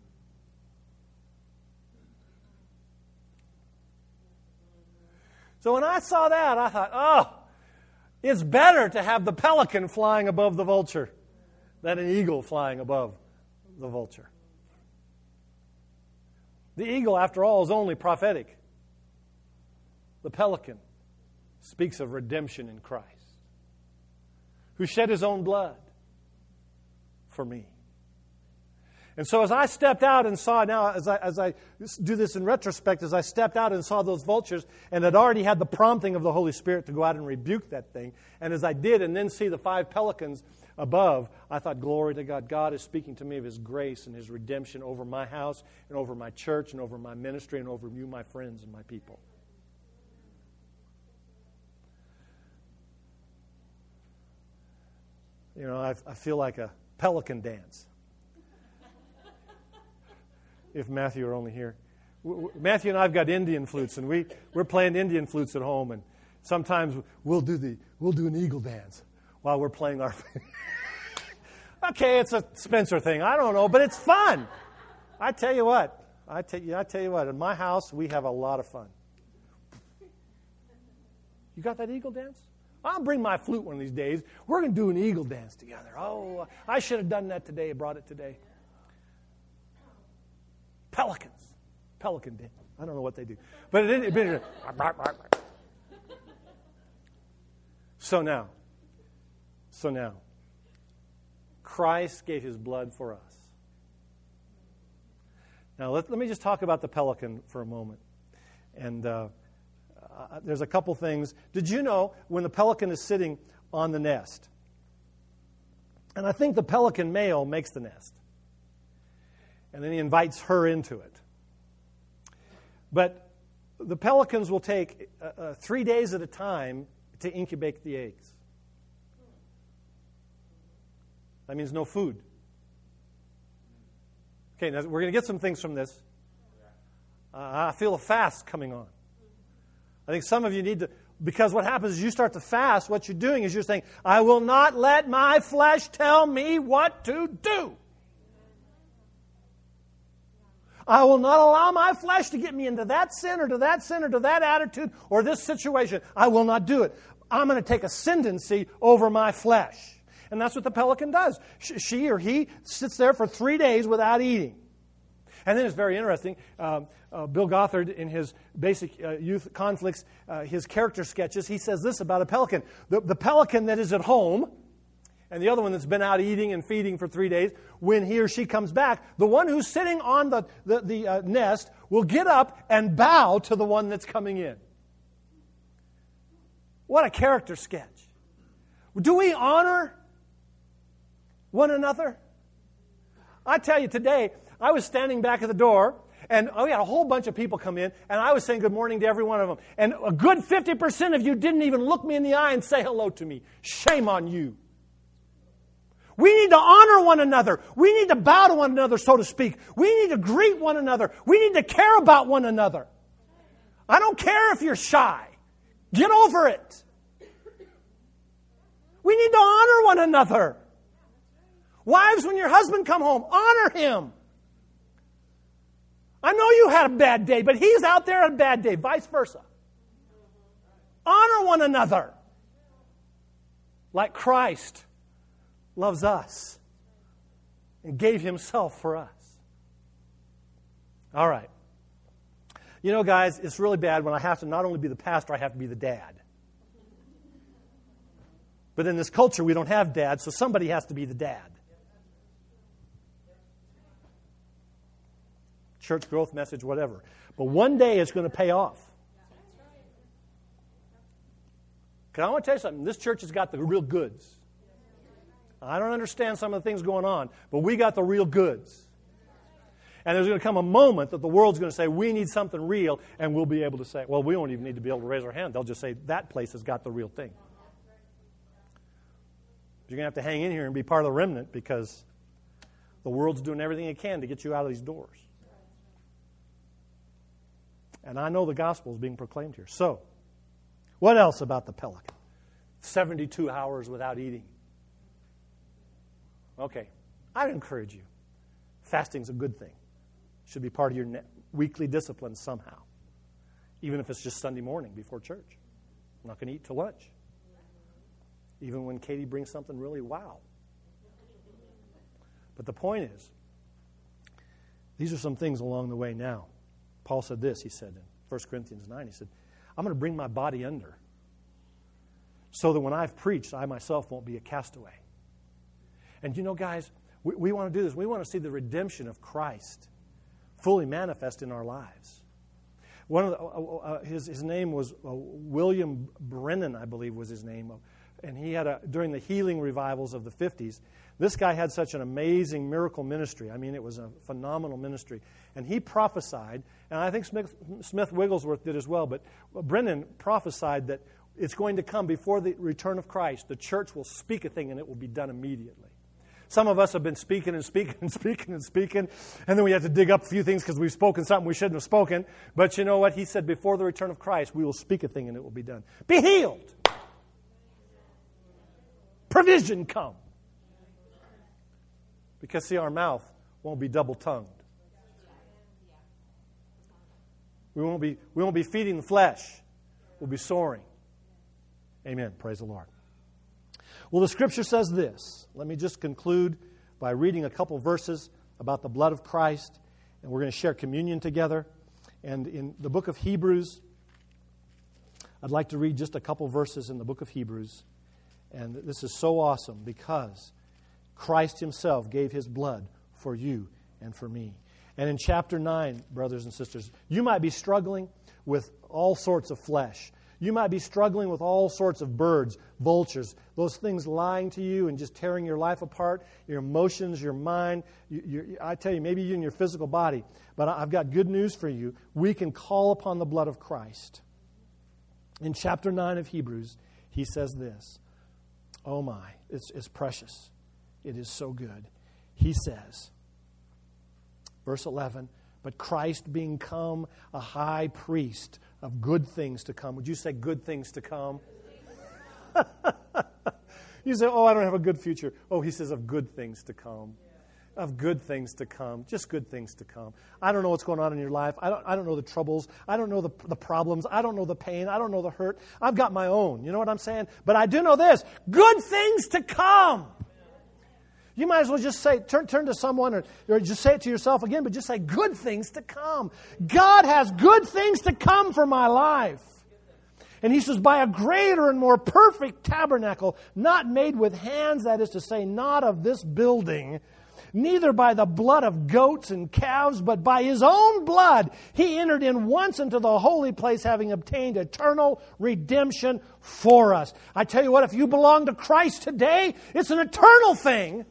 So when I saw that, I thought, oh, it's better to have the pelican flying above the vulture than an eagle flying above the vulture. The eagle, after all, is only prophetic. The pelican speaks of redemption in Christ, who shed his own blood for me. And so as I stepped out and saw, now as I do this in retrospect, as I stepped out and saw those vultures and had already had the prompting of the Holy Spirit to go out and rebuke that thing, and as I did and then see the 5 pelicans above, I thought, glory to God. God is speaking to me of His grace and His redemption over my house and over my church and over my ministry and over you, my friends and my people. You know, I feel like a pelican dance. If Matthew were only here. Matthew and I have got Indian flutes, and we're playing Indian flutes at home, and sometimes we'll do an eagle dance while we're playing our. Okay, it's a Spencer thing. I don't know, but it's fun. I tell you what. In my house, we have a lot of fun. You got that eagle dance? I'll bring my flute one of these days. We're going to do an eagle dance together. Oh, I should have done that today. I brought it today. Pelicans. Pelican dance. I don't know what they do. But it didn't. So now, Christ gave His blood for us. Now, let me just talk about the pelican for a moment. And there's a couple things. Did you know when the pelican is sitting on the nest, and I think the pelican male makes the nest, and then he invites her into it. But the pelicans will take 3 days at a time to incubate the eggs. That means no food. Okay, now we're going to get some things from this. I feel a fast coming on. I think some of you need to, because what happens is you start to fast, what you're doing is you're saying, I will not let my flesh tell me what to do. I will not allow my flesh to get me into that sin or to that sin or to that attitude or this situation. I will not do it. I'm going to take ascendancy over my flesh. And that's what the pelican does. She or he sits there for 3 days without eating. And then it's very interesting. Bill Gothard, in his basic youth conflicts, his character sketches, he says this about a pelican. The pelican that is at home, and the other one that's been out eating and feeding for 3 days, when he or she comes back, the one who's sitting on the nest will get up and bow to the one that's coming in. What a character sketch. Do we honor one another? I tell you, today, I was standing back at the door, and we had a whole bunch of people come in, and I was saying good morning to every one of them. And a good 50% of you didn't even look me in the eye and say hello to me. Shame on you. We need to honor one another. We need to bow to one another, so to speak. We need to greet one another. We need to care about one another. I don't care if you're shy. Get over it. We need to honor one another. Wives, when your husband come home, honor him. I know you had a bad day, but he's out there on a bad day, vice versa. Honor one another like Christ loves us and gave himself for us. All right. You know, guys, it's really bad when I have to not only be the pastor, I have to be the dad. But in this culture, we don't have dads, so somebody has to be the dad. Church growth message, whatever. But one day it's going to pay off. Because I want to tell you something. This church has got the real goods. I don't understand some of the things going on, but we got the real goods. And there's going to come a moment that the world's going to say, we need something real, and we'll be able to say, well, we won't even need to be able to raise our hand. They'll just say, that place has got the real thing. You're going to have to hang in here and be part of the remnant because the world's doing everything it can to get you out of these doors. And I know the gospel is being proclaimed here. So, what else about the pelican? 72 hours without eating. Okay, I'd encourage you. Fasting's a good thing. It should be part of your weekly discipline somehow. Even if it's just Sunday morning before church. I'm not going to eat till lunch. Even when Katie brings something really wow. But the point is, these are some things along the way now. Paul said this, he said in 1 Corinthians 9, he said, I'm going to bring my body under so that when I've preached, I myself won't be a castaway. And you know, guys, we want to do this. We want to see the redemption of Christ fully manifest in our lives. One of his name was William Brennan, I believe was his name. And he had during the healing revivals of the 50s, this guy had such an amazing miracle ministry. I mean, it was a phenomenal ministry. And he prophesied, and I think Smith Wigglesworth did as well, but Brennan prophesied that it's going to come before the return of Christ. The church will speak a thing and it will be done immediately. Some of us have been speaking and speaking and speaking and speaking, and then we have to dig up a few things because we've spoken something we shouldn't have spoken. But you know what? He said, before the return of Christ, we will speak a thing and it will be done. Be healed. Provision come. Because, see, our mouth won't be double-tongued. We won't be feeding the flesh. We'll be soaring. Amen. Praise the Lord. Well, the Scripture says this. Let me just conclude by reading a couple verses about the blood of Christ, and we're going to share communion together. And in the book of Hebrews, I'd like to read just a couple verses in the book of Hebrews. And this is so awesome because Christ himself gave his blood for you and for me. And in chapter 9, brothers and sisters, you might be struggling with all sorts of flesh. You might be struggling with all sorts of birds, vultures, those things lying to you and just tearing your life apart, your emotions, your mind. I tell you, maybe even your physical body. But I've got good news for you. We can call upon the blood of Christ. In chapter 9 of Hebrews, he says this. Oh my, it's precious. It is so good. He says, verse 11, but Christ being come a high priest of good things to come. Would you say good things to come? You say, oh, I don't have a good future. Oh, he says of good things to come. Of good things to come. Just good things to come. I don't know what's going on in your life. I don't know the troubles. I don't know the problems. I don't know the pain. I don't know the hurt. I've got my own. You know what I'm saying? But I do know this. Good things to come. You might as well just say, turn to someone or just say it to yourself again, but just say good things to come. God has good things to come for my life. And he says, by a greater and more perfect tabernacle, not made with hands, that is to say, not of this building, neither by the blood of goats and calves, but by his own blood, he entered in once into the holy place, having obtained eternal redemption for us. I tell you what, if you belong to Christ today, it's an eternal thing.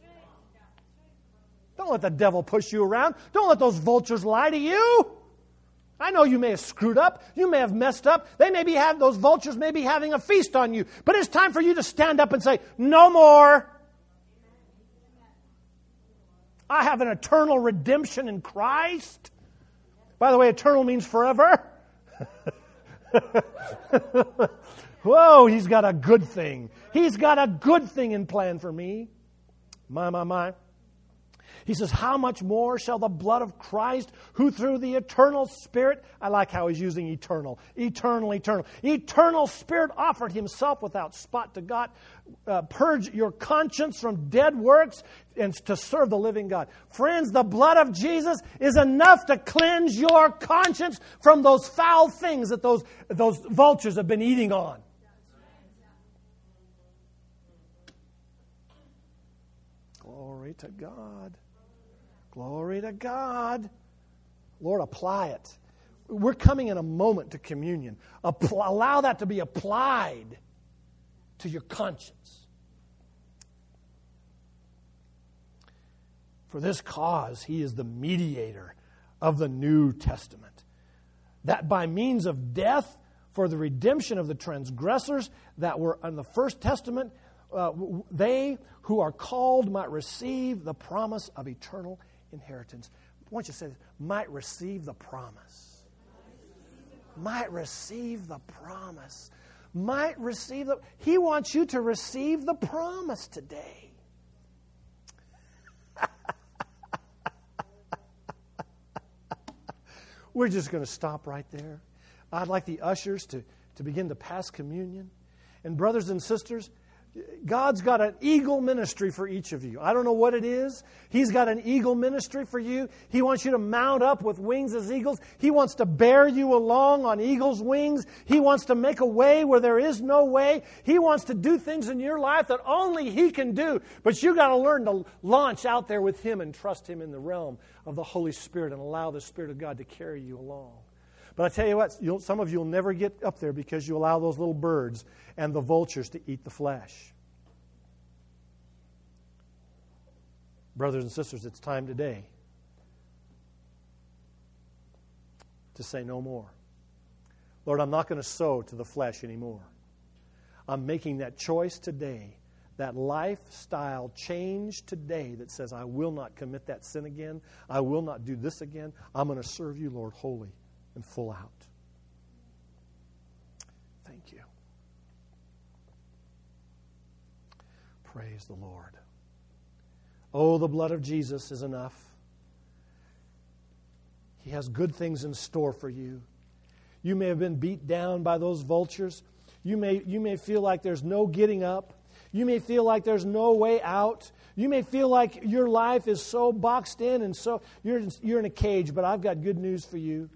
Don't let the devil push you around. Don't let those vultures lie to you. I know you may have screwed up. You may have messed up. Those vultures may be having a feast on you. But it's time for you to stand up and say, no more. I have an eternal redemption in Christ. By the way, eternal means forever. Whoa, he's got a good thing. He's got a good thing in plan for me. My. He says, how much more shall the blood of Christ, who through the eternal Spirit, I like how he's using eternal Spirit offered himself without spot to God, purge your conscience from dead works and to serve the living God. Friends, the blood of Jesus is enough to cleanse your conscience from those foul things that those vultures have been eating on. Glory to God. Glory to God. Lord, apply it. We're coming in a moment to communion. Allow that to be applied to your conscience. For this cause, he is the mediator of the New Testament, that by means of death for the redemption of the transgressors that were in the First Testament, they who are called might receive the promise of eternal inheritance. I want you to say this, might receive the promise. Might receive the promise. Might receive the... He wants you to receive the promise today. We're just going to stop right there. I'd like the ushers to begin to pass communion. And brothers and sisters, God's got an eagle ministry for each of you. I don't know what it is. He's got an eagle ministry for you. He wants you to mount up with wings as eagles. He wants to bear you along on eagle's wings. He wants to make a way where there is no way. He wants to do things in your life that only He can do. But you got to learn to launch out there with Him and trust Him in the realm of the Holy Spirit and allow the Spirit of God to carry you along. But I tell you what, some of you will never get up there because you allow those little birds and the vultures to eat the flesh. Brothers and sisters, it's time today to say no more. Lord, I'm not going to sow to the flesh anymore. I'm making that choice today, that lifestyle change today that says I will not commit that sin again. I will not do this again. I'm going to serve you, Lord, wholly and full out. Thank you. Praise the Lord. Oh, the blood of Jesus is enough. He has good things in store for you. You may have been beat down by those vultures. You may feel like there's no getting up. You may feel like there's no way out. You may feel like your life is so boxed in and so you're in a cage, but I've got good news for you.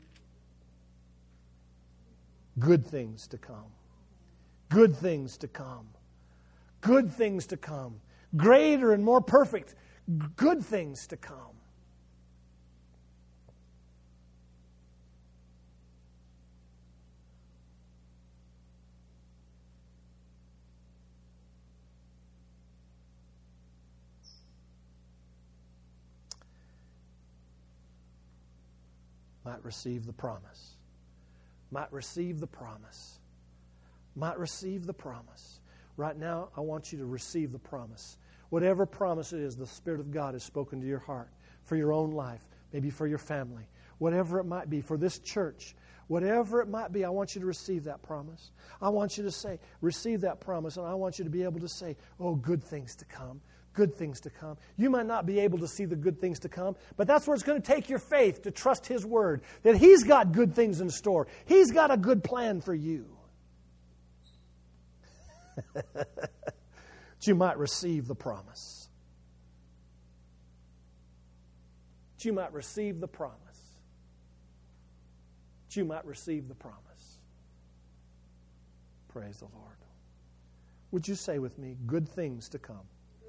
Good things to come. Good things to come. Good things to come. Greater and more perfect. Good things to come. might receive the promise. Might receive the promise. Might receive the promise. Right now, I want you to receive the promise. Whatever promise it is, the Spirit of God has spoken to your heart for your own life, maybe for your family, whatever it might be, for this church, whatever it might be, I want you to receive that promise. I want you to say, receive that promise, and I want you to be able to say, oh, good things to come. Good things to come. You might not be able to see the good things to come, but that's where it's going to take your faith to trust His Word, that He's got good things in store. He's got a good plan for you. That you might receive the promise. That you might receive the promise. That you might receive the promise. Praise the Lord. Would you say with me, good things to come?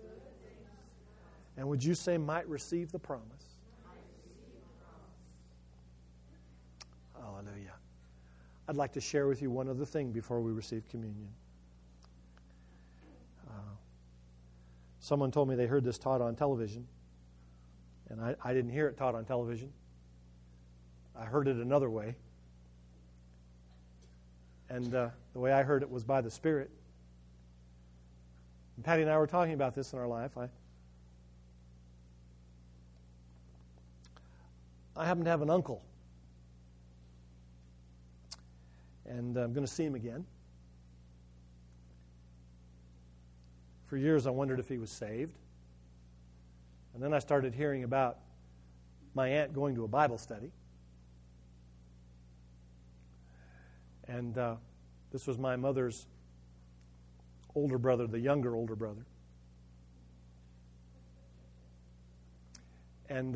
And would you say, might receive the promise? Hallelujah. I'd like to share with you one other thing before we receive communion. Someone told me they heard this taught on television, and I didn't hear it taught on television. I heard it another way. And the way I heard it was by the Spirit. And Patty and I were talking about this in our life. I happen to have an uncle, and I'm going to see him again. For years I wondered if he was saved. And then I started hearing about my aunt going to a Bible study. And this was my mother's older brother, the younger older brother. And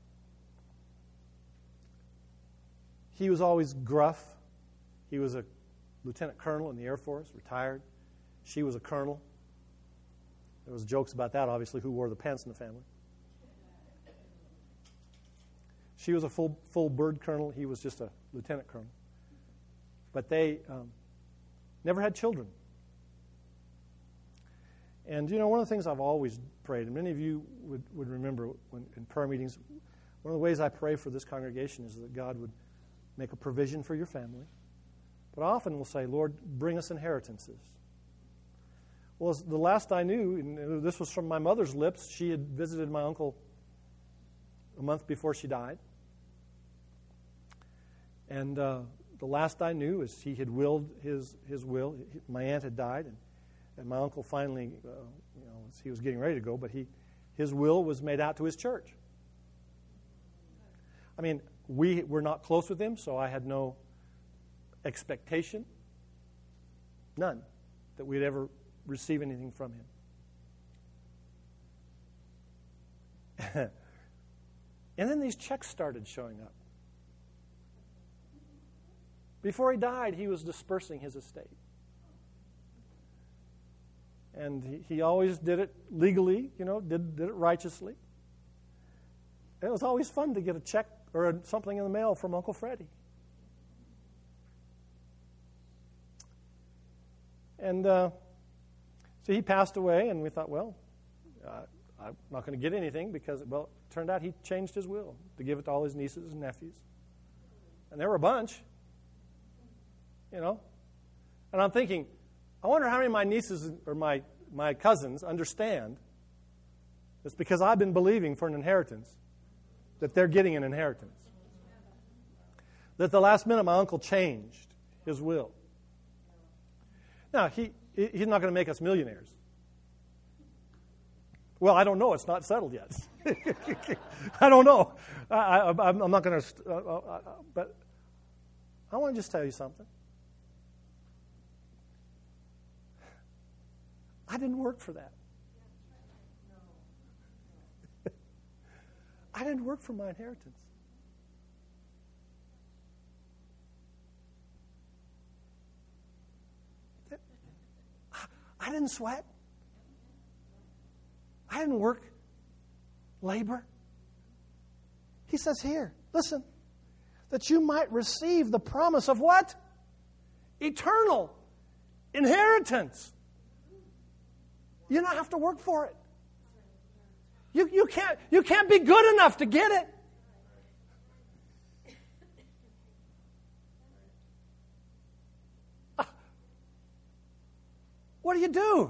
he was always gruff. He was a lieutenant colonel in the Air Force, retired. She was a colonel. There was jokes about that, obviously, who wore the pants in the family. She was a full bird colonel. He was just a lieutenant colonel. But they never had children. And, you know, one of the things I've always prayed, and many of you would remember when in prayer meetings, one of the ways I pray for this congregation is that God would make a provision for your family. But I often will say, Lord, bring us inheritances. Well, the last I knew, and this was from my mother's lips, she had visited my uncle a month before she died. And the last I knew is he had willed his will. My aunt had died, and my uncle finally, he was getting ready to go, but his will was made out to his church. I mean, we were not close with him, so I had no expectation, none, that we'd ever receive anything from him. And then these checks started showing up. Before he died, he was dispersing his estate. And he always did it legally, did it righteously. And it was always fun to get a check or something in the mail from Uncle Freddie. And so he passed away, and we thought, well, I'm not going to get anything because, well, it turned out he changed his will to give it to all his nieces and nephews. And there were a bunch, And I'm thinking, I wonder how many of my nieces or my cousins understand it's because I've been believing for an inheritance, that they're getting an inheritance. That the last minute my uncle changed his will. Now, he's not going to make us millionaires. Well, I don't know. It's not settled yet. I don't know. I'm not going to... but I want to just tell you something. I didn't work for that. I didn't work for my inheritance. I didn't sweat. I didn't work labor. He says here, listen, that you might receive the promise of what? Eternal inheritance. You don't have to work for it. You can't be good enough to get it. what do you do?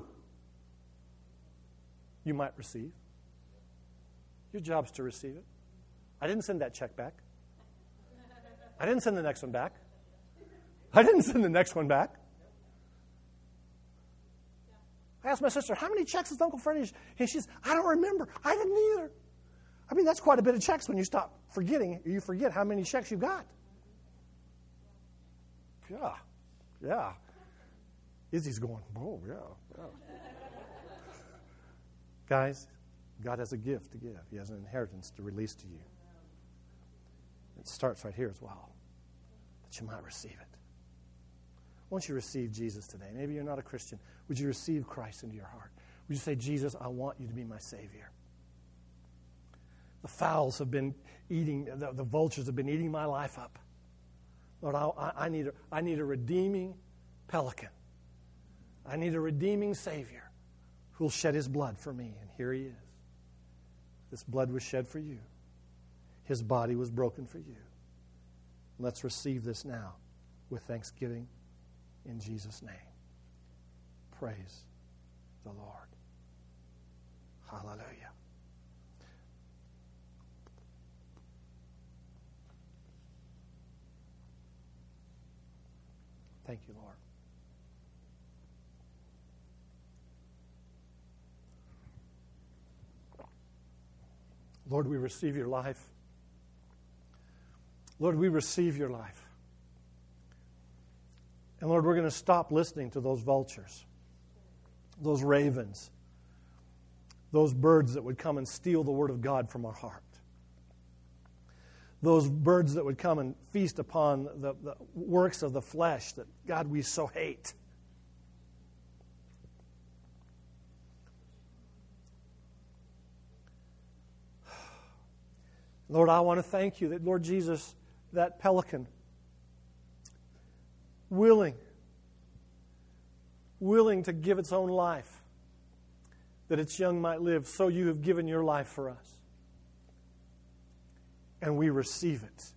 You might receive. Your job's to receive it. I didn't send that check back. I didn't send the next one back. I didn't send the next one back. I asked my sister, how many checks has Uncle Freddie? And she says, I don't remember. I didn't either. I mean, that's quite a bit of checks when you stop forgetting. You forget how many checks you got. Yeah. Izzy's going, oh, yeah. Guys, God has a gift to give. He has an inheritance to release to you. It starts right here as well, that you might receive it. Won't you receive Jesus today? Maybe you're not a Christian. Would you receive Christ into your heart? Would you say, Jesus, I want you to be my Savior? The fowls have been eating, the vultures have been eating my life up. Lord, I need a redeeming pelican. I need a redeeming Savior who will shed his blood for me. And here he is. This blood was shed for you. His body was broken for you. Let's receive this now with thanksgiving in Jesus' name. Praise the Lord. Hallelujah. Thank you, Lord. Lord, we receive your life. Lord, we receive your life. And Lord, we're going to stop listening to those vultures, those ravens, those birds that would come and steal the word of God from our heart. Those birds that would come and feast upon the works of the flesh that, God, we so hate. Lord, I want to thank you that, Lord Jesus, that pelican, willing to give its own life, that its young might live, so you have given your life for us. And we receive it.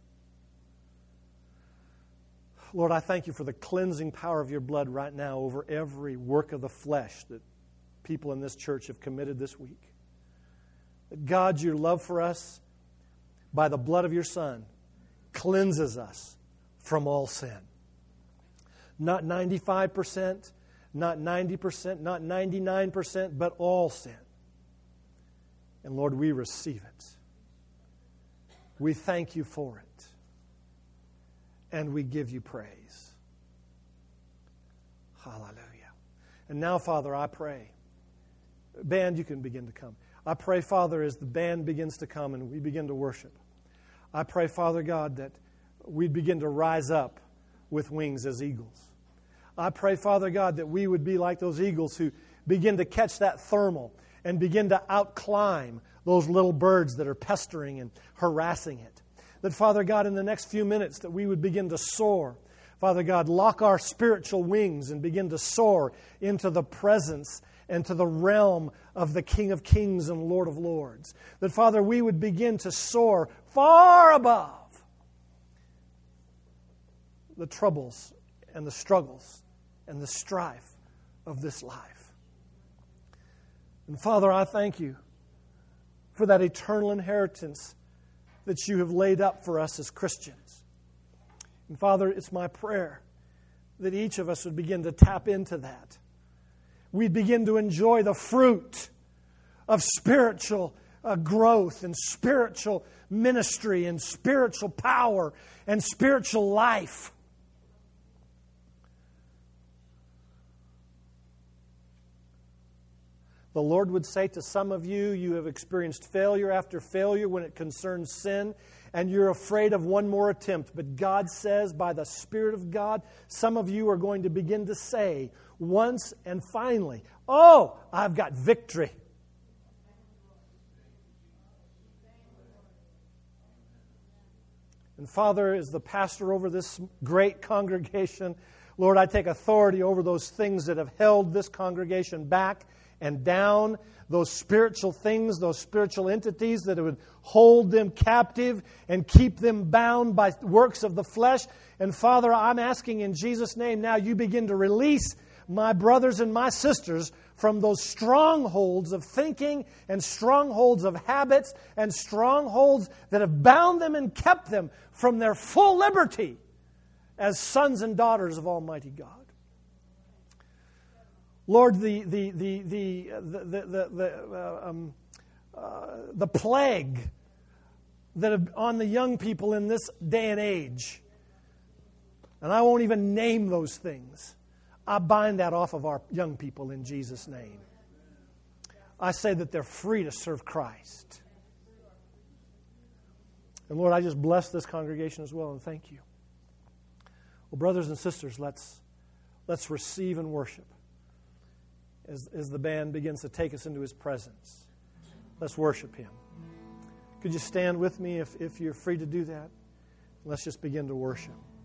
Lord, I thank you for the cleansing power of your blood right now over every work of the flesh that people in this church have committed this week. That God, your love for us by the blood of your Son cleanses us from all sin. Not 95%, not 90%, not 99%, but all sin. And Lord, we receive it. We thank you for it. And we give you praise. Hallelujah. And now, Father, I pray. Band, you can begin to come. I pray, Father, as the band begins to come and we begin to worship, I pray, Father God, that we begin to rise up with wings as eagles. I pray, Father God, that we would be like those eagles who begin to catch that thermal and begin to outclimb those little birds that are pestering and harassing it. That, Father God, in the next few minutes that we would begin to soar. Father God, lock our spiritual wings and begin to soar into the presence and to the realm of the King of Kings and Lord of Lords. That, Father, we would begin to soar far above the troubles and the struggles and the strife of this life. And Father, I thank you for that eternal inheritance that you have laid up for us as Christians. And Father, it's my prayer that each of us would begin to tap into that. We'd begin to enjoy the fruit of spiritual growth and spiritual ministry and spiritual power and spiritual life. The Lord would say to some of you, you have experienced failure after failure when it concerns sin, and you're afraid of one more attempt. But God says, by the Spirit of God, some of you are going to begin to say, once and finally, oh, I've got victory. And Father, as the pastor over this great congregation, Lord, I take authority over those things that have held this congregation back and down, those spiritual things, those spiritual entities that would hold them captive and keep them bound by works of the flesh. And Father, I'm asking in Jesus' name now you begin to release my brothers and my sisters from those strongholds of thinking and strongholds of habits and strongholds that have bound them and kept them from their full liberty as sons and daughters of Almighty God. Lord, the plague that are on the young people in this day and age, and I won't even name those things, I bind that off of our young people in Jesus' name. I say that they're free to serve Christ. And Lord, I just bless this congregation as well, and thank you. Well, brothers and sisters, let's receive and worship as the band begins to take us into His presence. Let's worship Him. Could you stand with me if you're free to do that? Let's just begin to worship.